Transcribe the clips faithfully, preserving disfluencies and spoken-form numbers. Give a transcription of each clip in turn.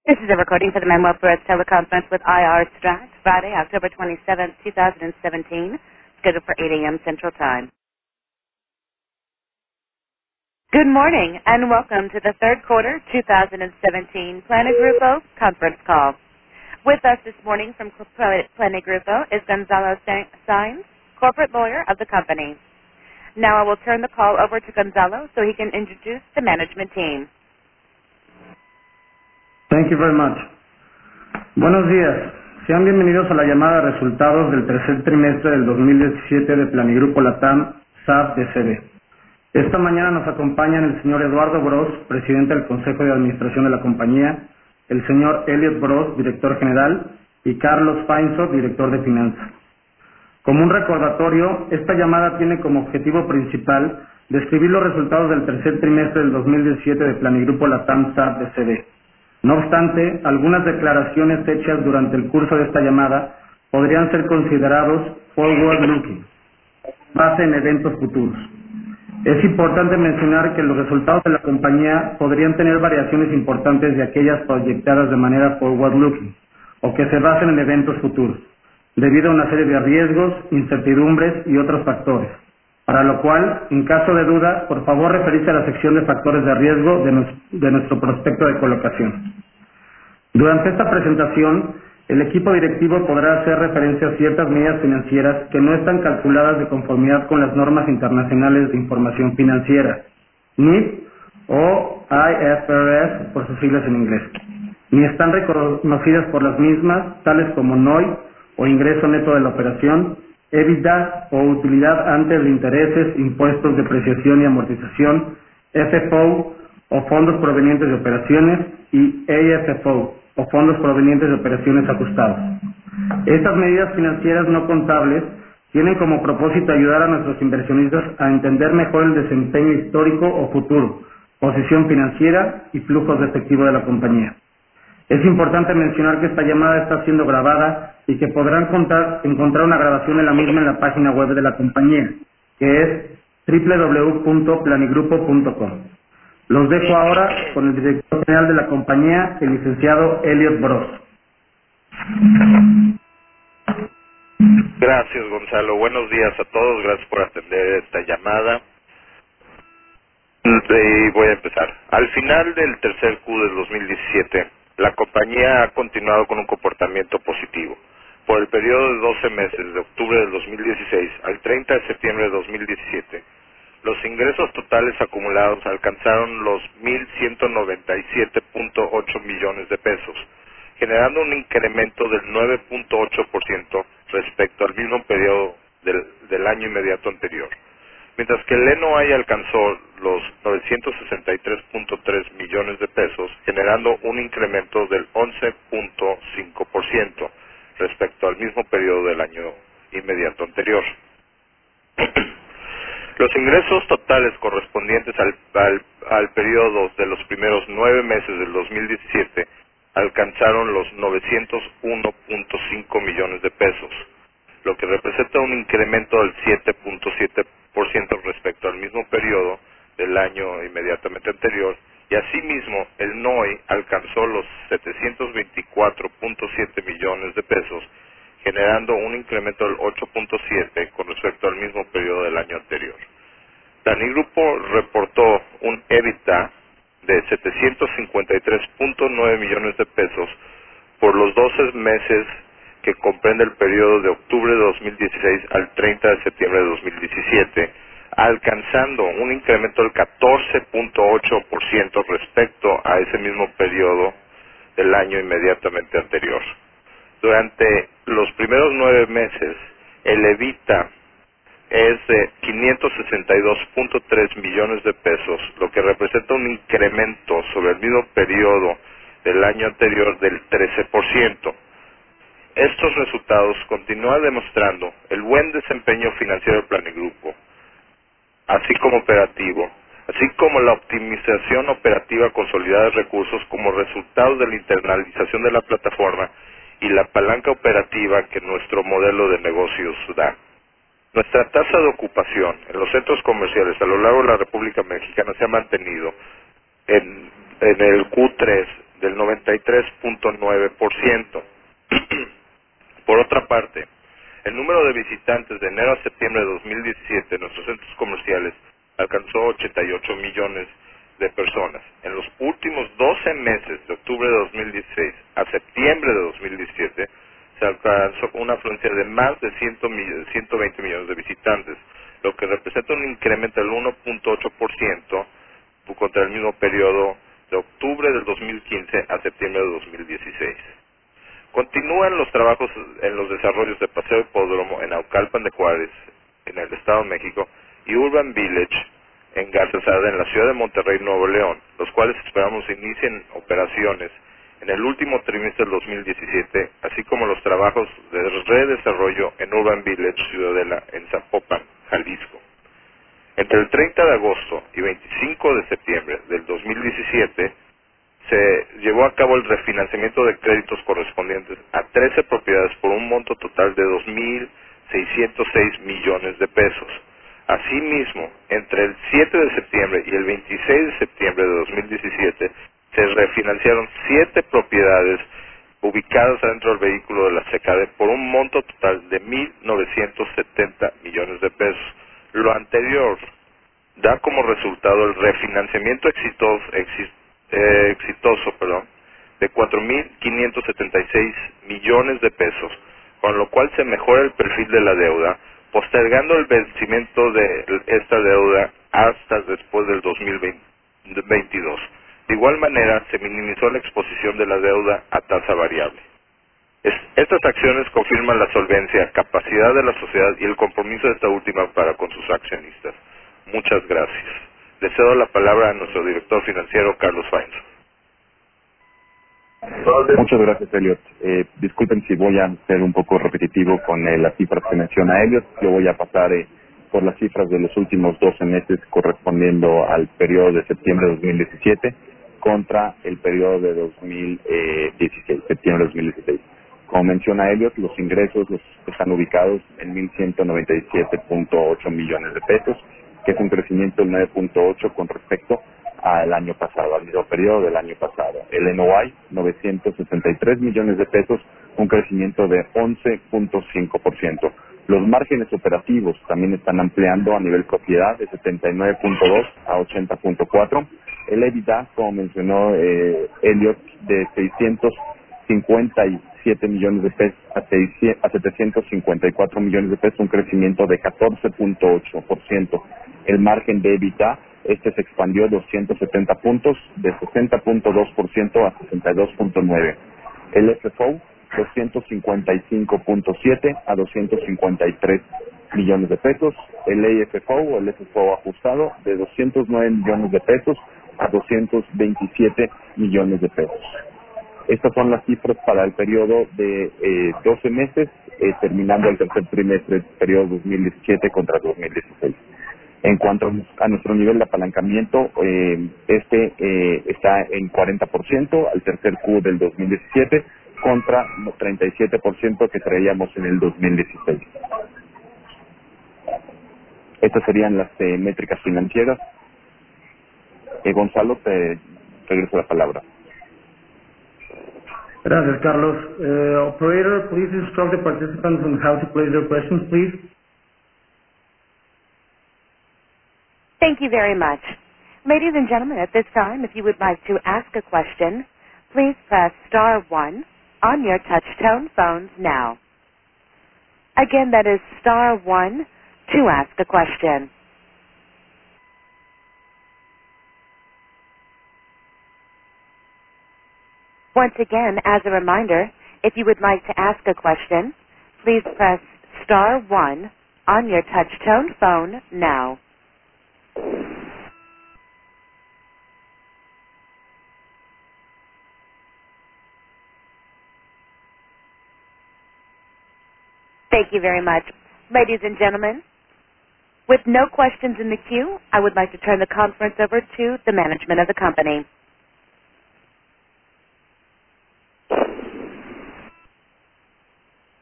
This is a recording for the Manuel Perez teleconference with I R Strat, Friday, October twenty-seventh, twenty seventeen, scheduled for eight a.m. Central Time. Good morning and welcome to the third quarter twenty seventeen Planet Grupo conference call. With us this morning from Planet Grupo is Gonzalo Saenz, corporate lawyer of the company. Now I will turn the call over to Gonzalo so he can introduce the management team. Thank you very much. Buenos días. Sean bienvenidos a la llamada de resultados del tercer trimestre del dos mil diecisiete de Planigrupo Latam S A B de C B. Esta mañana nos acompañan el señor Eduardo Bros, presidente del Consejo de Administración de la compañía, el señor Elliot Bros, director general, y Carlos Feinsohn, director de finanzas. Como un recordatorio, esta llamada tiene como objetivo principal describir los resultados del tercer trimestre del dos mil diecisiete de Planigrupo Latam S A B de C B. No obstante, algunas declaraciones hechas durante el curso de esta llamada podrían ser considerados forward-looking, base en eventos futuros. Es importante mencionar que los resultados de la compañía podrían tener variaciones importantes de aquellas proyectadas de manera forward-looking o que se basen en eventos futuros, debido a una serie de riesgos, incertidumbres y otros factores. Para lo cual, en caso de duda, por favor referirse a la sección de factores de riesgo de, nos, de nuestro prospecto de colocación. Durante esta presentación, el equipo directivo podrá hacer referencia a ciertas medidas financieras que no están calculadas de conformidad con las normas internacionales de información financiera, N I F o I F R S por sus siglas en inglés, ni están reconocidas por las mismas, tales como N O I o ingreso neto de la operación, EBITDA o utilidad antes de intereses, impuestos, depreciación y amortización, F F O o fondos provenientes de operaciones y A F F O o fondos provenientes de operaciones ajustados. Estas medidas financieras no contables tienen como propósito ayudar a nuestros inversionistas a entender mejor el desempeño histórico o futuro, posición financiera y flujos de efectivo de la compañía. Es importante mencionar que esta llamada está siendo grabada y que podrán contar, encontrar una grabación de la misma en la página web de la compañía, que es doble u doble u doble u punto planigrupo punto com. Los dejo ahora con el director general de la compañía, el licenciado Elliot Bros. Gracias, Gonzalo. Buenos días a todos. Gracias por atender esta llamada. Y voy a empezar. Al final del tercer Q del dos mil diecisiete, la compañía ha continuado con un comportamiento positivo. Por el periodo de doce meses, de octubre del dos mil dieciséis al treinta de septiembre de dos mil diecisiete, los ingresos totales acumulados alcanzaron los mil ciento noventa y siete punto ocho millones de pesos, generando un incremento del nueve punto ocho por ciento respecto al mismo periodo del, del año inmediato anterior, mientras que el N O I alcanzó los novecientos sesenta y tres punto tres millones de pesos, generando un incremento del once punto cinco por ciento respecto al mismo periodo del año inmediato anterior. Los ingresos totales correspondientes al, al, al periodo de los primeros nueve meses del dos mil diecisiete alcanzaron los novecientos uno punto cinco millones de pesos, lo que representa un incremento del siete punto siete por ciento respecto al mismo periodo del año inmediatamente anterior, y asimismo el N O I alcanzó los setecientos veinticuatro punto siete millones de pesos, generando un incremento del ocho punto siete con respecto al mismo periodo del año anterior. Planigrupo reportó un EBITDA de setecientos cincuenta y tres punto nueve millones de pesos por los doce meses que comprende el periodo de octubre de dos mil dieciséis al treinta de septiembre de dos mil diecisiete, alcanzando un incremento del catorce punto ocho por ciento respecto a ese mismo periodo del año inmediatamente anterior. Durante los primeros nueve meses, el EBITDA es de quinientos sesenta y dos punto tres millones de pesos, lo que representa un incremento sobre el mismo periodo del año anterior del trece por ciento. Estos resultados continúan demostrando el buen desempeño financiero del Planigrupo, así como operativo, así como la optimización operativa consolidada de recursos como resultado de la internalización de la plataforma y la palanca operativa que nuestro modelo de negocios da. Nuestra tasa de ocupación en los centros comerciales a lo largo de la República Mexicana se ha mantenido en, en el Q tres del noventa y tres punto nueve por ciento. Por otra parte, el número de visitantes de enero a septiembre de dos mil diecisiete en nuestros centros comerciales alcanzó ochenta y ocho millones de personas. En los últimos doce meses, de octubre de dos mil dieciséis a septiembre de dos mil diecisiete, se alcanzó una afluencia de más de ciento veinte millones de visitantes, lo que representa un incremento del uno punto ocho por ciento contra el mismo periodo de octubre del dos mil quince a septiembre de dos mil dieciséis. Continúan los trabajos en los desarrollos de Paseo Hipódromo en Naucalpan de Juárez, en el Estado de México, y Urban Village en Garzazada, en la ciudad de Monterrey, Nuevo León, los cuales esperamos inicien operaciones en el último trimestre del dos mil diecisiete, así como los trabajos de redesarrollo en Urban Village Ciudadela en Zapopan, Jalisco. Entre el treinta de agosto y veinticinco de septiembre del dos mil diecisiete, se llevó a cabo el refinanciamiento de créditos correspondientes a trece propiedades por un monto total de dos mil seiscientos seis millones de pesos. Asimismo, entre el siete de septiembre y el veintiséis de septiembre de dos mil diecisiete, se refinanciaron siete propiedades ubicadas adentro del vehículo de la C K D por un monto total de mil novecientos setenta millones de pesos. Lo anterior da como resultado el refinanciamiento exitoso, exi, eh, exitoso perdón, de cuatro mil quinientos setenta y seis millones de pesos, con lo cual se mejora el perfil de la deuda, postergando el vencimiento de esta deuda hasta después del dos mil veintidós. De igual manera, se minimizó la exposición de la deuda a tasa variable. Es, estas acciones confirman la solvencia, capacidad de la sociedad y el compromiso de esta última para con sus accionistas. Muchas gracias. Le cedo la palabra a nuestro director financiero, Carlos Fainz. Muchas gracias, Elliot. Eh, disculpen si voy a ser un poco repetitivo con eh, las cifras que menciona Elliot. Yo voy a pasar eh, por las cifras de los últimos doce meses correspondiendo al periodo de septiembre de dos mil diecisiete contra el periodo de dos mil dieciséis, septiembre de dos mil dieciséis. Como menciona Elliot, los ingresos los están ubicados en mil ciento noventa y siete punto ocho millones de pesos, que es un crecimiento del nueve punto ocho con respecto al año pasado, al mismo periodo del año pasado. El N O I, novecientos sesenta y tres millones de pesos, un crecimiento de once punto cinco por ciento. Los márgenes operativos también están ampliando a nivel propiedad de setenta y nueve punto dos a ochenta punto cuatro. El EBITDA, como mencionó eh, Elliot, de seiscientos cincuenta y siete millones de pesos a setecientos cincuenta y cuatro millones de pesos, un crecimiento de catorce punto ocho por ciento. El margen de EBITDA, este se expandió doscientos setenta puntos, de sesenta punto dos por ciento a sesenta y dos punto nueve por ciento. El F F O, doscientos cincuenta y cinco punto siete a doscientos cincuenta y tres millones de pesos. El A F F O o el F F O ajustado, de doscientos nueve millones de pesos a doscientos veintisiete millones de pesos. Estas son las cifras para el periodo de eh, doce meses, eh, terminando el tercer trimestre del periodo dos mil diecisiete contra dos mil dieciséis. En cuanto a nuestro nivel de apalancamiento, eh, este eh, está en cuarenta por ciento al tercer Q del dos mil diecisiete contra treinta y siete por ciento que traíamos en el dos mil dieciséis. Estas serían las eh, métricas financieras. Eh, Gonzalo, te regreso la palabra. Gracias, Carlos. Uh, operator, please instruct the participants on how to place their questions, please. Thank you very much. Ladies and gentlemen, at this time, if you would like to ask a question, please press star one on your touch-tone phones now. Again, that is star one to ask a question. Once again, as a reminder, if you would like to ask a question, please press star one on your touch-tone phone now. Thank you very much. Ladies and gentlemen, with no questions in the queue, I would like to turn the conference over to the management of the company.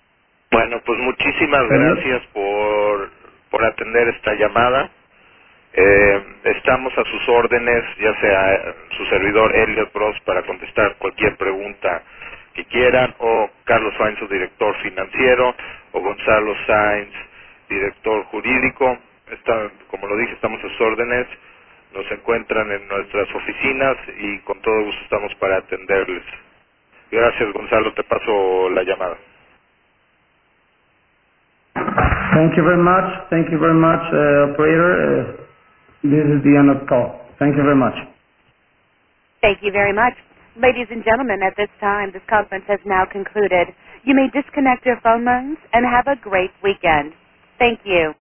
Bueno, pues muchísimas gracias por, por atender esta llamada. Eh, estamos a sus órdenes, ya sea su servidor Elliot Bros para contestar cualquier pregunta que quieran, o Carlos Sainz, su director financiero, o Gonzalo Sainz, director jurídico. Está, como lo dije, estamos a sus órdenes. Nos encuentran en nuestras oficinas y con todo gusto estamos para atenderles. Gracias, Gonzalo, te paso la llamada. Thank you very much. Thank you very much, uh, operator. Uh, this is the end of the call. Thank you very much. Thank you very much. Ladies and gentlemen, at this time, this conference has now concluded. You may disconnect your phone lines and have a great weekend. Thank you.